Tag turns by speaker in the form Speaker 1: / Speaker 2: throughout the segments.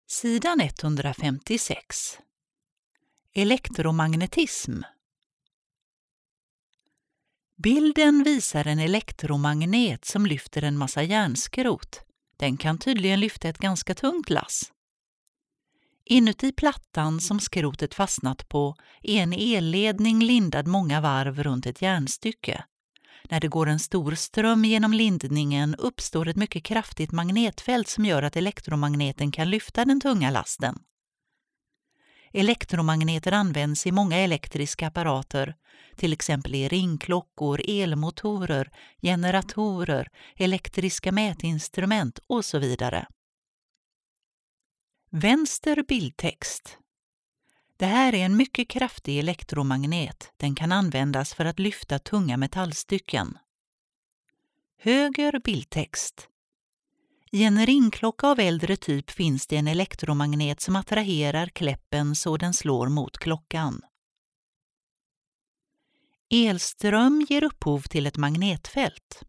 Speaker 1: Sidan 156. Elektromagnetism. Bilden visar en elektromagnet som lyfter en massa järnskrot. Den kan tydligen lyfta ett ganska tungt lass. Inuti plattan som skrotet fastnat på är en elledning lindad många varv runt ett järnstycke. När det går en stor ström genom lindningen uppstår ett mycket kraftigt magnetfält som gör att elektromagneten kan lyfta den tunga lasten. Elektromagneter används i många elektriska apparater, till exempel i ringklockor, elmotorer, generatorer, elektriska mätinstrument och så vidare. Vänster bildtext. Det här är en mycket kraftig elektromagnet. Den kan användas för att lyfta tunga metallstycken. Höger bildtext. I en ringklocka av äldre typ finns det en elektromagnet som attraherar kläppen så den slår mot klockan. Elström ger upphov till ett magnetfält.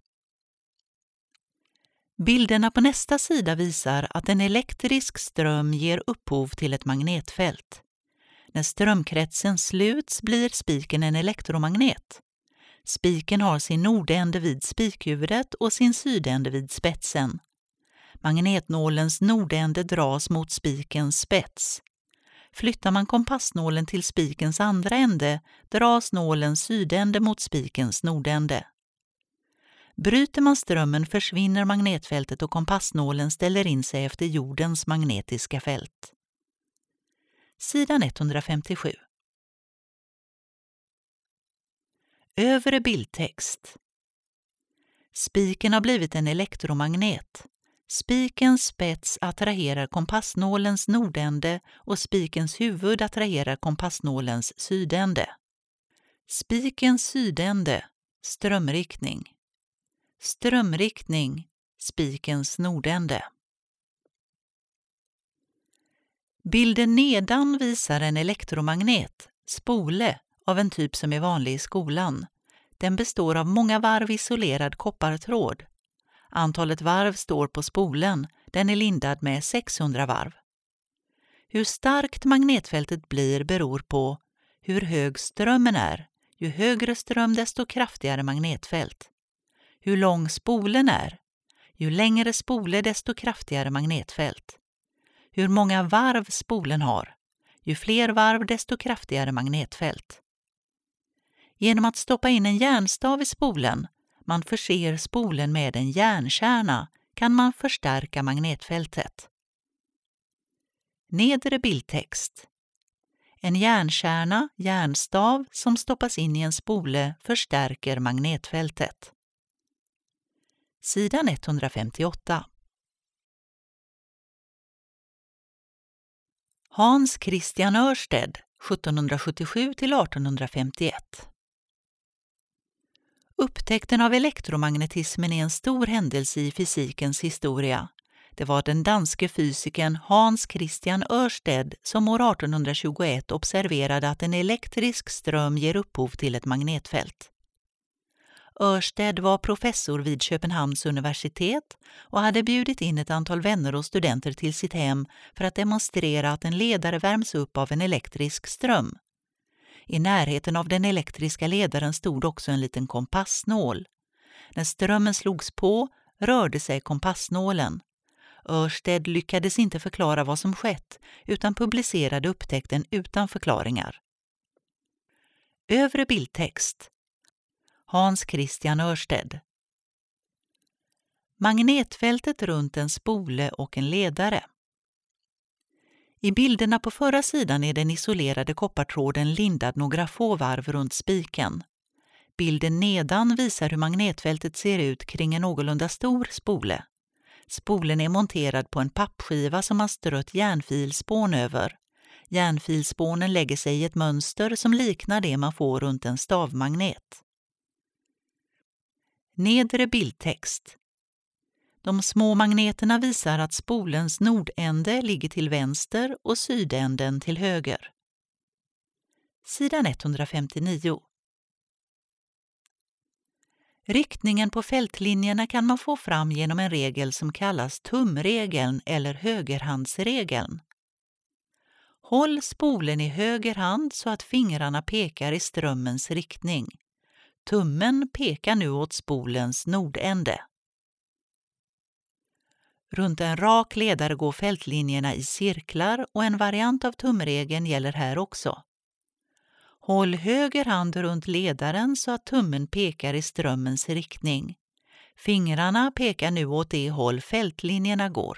Speaker 1: Bilderna på nästa sida visar att en elektrisk ström ger upphov till ett magnetfält. När strömkretsen sluts blir spiken en elektromagnet. Spiken har sin nordände vid spikhuvudet och sin sydände vid spetsen. Magnetnålens nordände dras mot spikens spets. Flyttar man kompassnålen till spikens andra ände dras nålens sydände mot spikens nordände. Bryter man strömmen försvinner magnetfältet och kompassnålen ställer in sig efter jordens magnetiska fält. Sidan 157. Övre bildtext. Spiken har blivit en elektromagnet. Spikens spets attraherar kompassnålens nordände och spikens huvud attraherar kompassnålens sydände. Spikens sydände, strömriktning. Strömriktning, spikens nordände. Bilden nedan visar en elektromagnet, spole, av en typ som är vanlig i skolan. Den består av många varv isolerad koppartråd. Antalet varv står på spolen, den är lindad med 600 varv. Hur starkt magnetfältet blir beror på hur hög strömmen är. Ju högre ström desto kraftigare magnetfält. Hur lång spolen är. Ju längre spole desto kraftigare magnetfält. Hur många varv spolen har. Ju fler varv desto kraftigare magnetfält. Genom att stoppa in en järnstav i spolen, man förser spolen med en järnkärna, kan man förstärka magnetfältet. Nedre bildtext. En järnkärna, järnstav, som stoppas in i en spole förstärker magnetfältet. Sidan 158. Hans Christian Ørsted, 1777-1851. Upptäckten av elektromagnetismen är en stor händelse i fysikens historia. Det var den danske fysikern Hans Christian Ørsted som år 1821 observerade att en elektrisk ström ger upphov till ett magnetfält. Ørsted var professor vid Köpenhamns universitet och hade bjudit in ett antal vänner och studenter till sitt hem för att demonstrera att en ledare värms upp av en elektrisk ström. I närheten av den elektriska ledaren stod också en liten kompassnål. När strömmen slogs på rörde sig kompassnålen. Ørsted lyckades inte förklara vad som skett utan publicerade upptäckten utan förklaringar. Övre bildtext. Hans Christian Ørsted. Magnetfältet runt en spole och en ledare. I bilderna på förra sidan är den isolerade koppartråden lindad några få varv runt spiken. Bilden nedan visar hur magnetfältet ser ut kring en någorlunda stor spole. Spolen är monterad på en pappskiva som man strött järnfilspån över. Järnfilspånen lägger sig i ett mönster som liknar det man får runt en stavmagnet. Nedre bildtext. De små magneterna visar att spolens nordände ligger till vänster och sydänden till höger. Sidan 159. Riktningen på fältlinjerna kan man få fram genom en regel som kallas tumregeln eller högerhandsregeln. Håll spolen i höger hand så att fingrarna pekar i strömmens riktning. Tummen pekar nu åt spolens nordände. Runt en rak ledare går fältlinjerna i cirklar och en variant av tumregeln gäller här också. Håll höger hand runt ledaren så att tummen pekar i strömmens riktning. Fingrarna pekar nu åt det håll fältlinjerna går.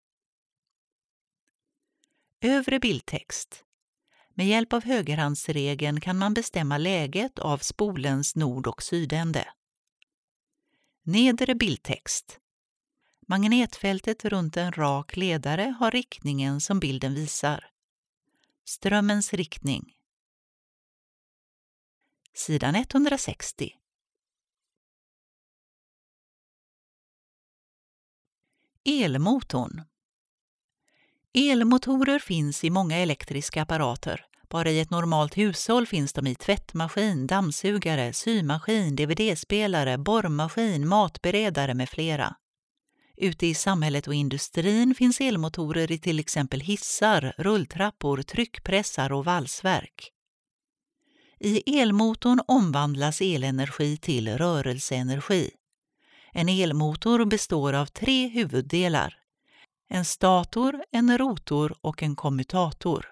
Speaker 1: Övre bildtext. Med hjälp av högerhandsregeln kan man bestämma läget av spolens nord- och sydände. Nedre bildtext. Magnetfältet runt en rak ledare har riktningen som bilden visar. Strömmens riktning. Sidan 160. Elmotorn. Elmotorer finns i många elektriska apparater. Bara i ett normalt hushåll finns de i tvättmaskin, dammsugare, symaskin, dvd-spelare, borrmaskin, matberedare med flera. Ute i samhället och industrin finns elmotorer i till exempel hissar, rulltrappor, tryckpressar och valsverk. I elmotorn omvandlas elenergi till rörelseenergi. En elmotor består av 3 huvuddelar. En stator, en rotor och en kommutator.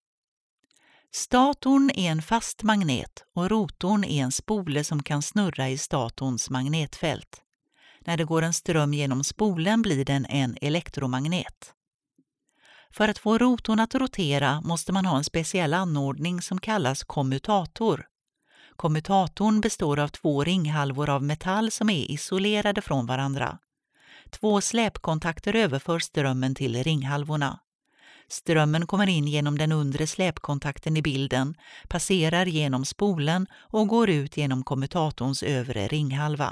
Speaker 1: Statorn är en fast magnet och rotorn är en spole som kan snurra i statorns magnetfält. När det går en ström genom spolen blir den en elektromagnet. För att få rotorn att rotera måste man ha en speciell anordning som kallas kommutator. Kommutatorn består av 2 ringhalvor av metall som är isolerade från varandra. 2 släpkontakter överför strömmen till ringhalvorna. Strömmen kommer in genom den undre släpkontakten i bilden, passerar genom spolen och går ut genom kommutatorns övre ringhalva.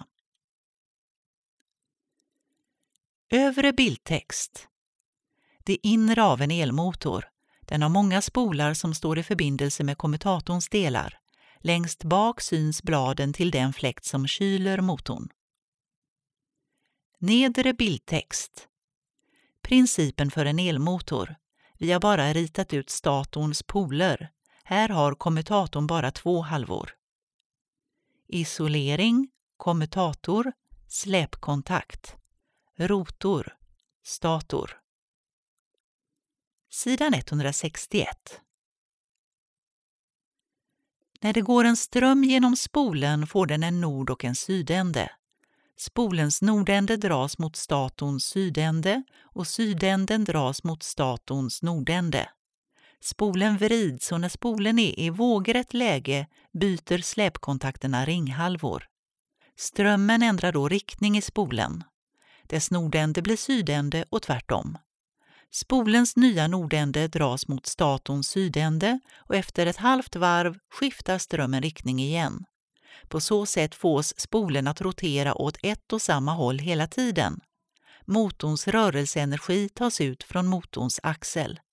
Speaker 1: Övre bildtext. Det inre av en elmotor. Den har många spolar som står i förbindelse med kommutatorns delar. Längst bak syns bladen till den fläkt som kyler motorn. Nedre bildtext. Principen för en elmotor. Vi har bara ritat ut statorns poler. Här har kommutatorn bara 2 halvor. Isolering, kommutator, släpkontakt. Rotor, stator. Sidan 161. När det går en ström genom spolen får den en nord- och en sydände. Spolens nordände dras mot statorns sydände och sydänden dras mot statorns nordände. Spolen vrids och när spolen är i vågrätt läge byter släpkontakterna ringhalvor. Strömmen ändrar då riktning i spolen. Dess nordände blir sydände och tvärtom. Spolens nya nordände dras mot statorns sydände och efter ett halvt varv skiftar strömmen riktning igen. På så sätt fås spolen att rotera åt ett och samma håll hela tiden. Motorns rörelseenergi tas ut från motorns axel.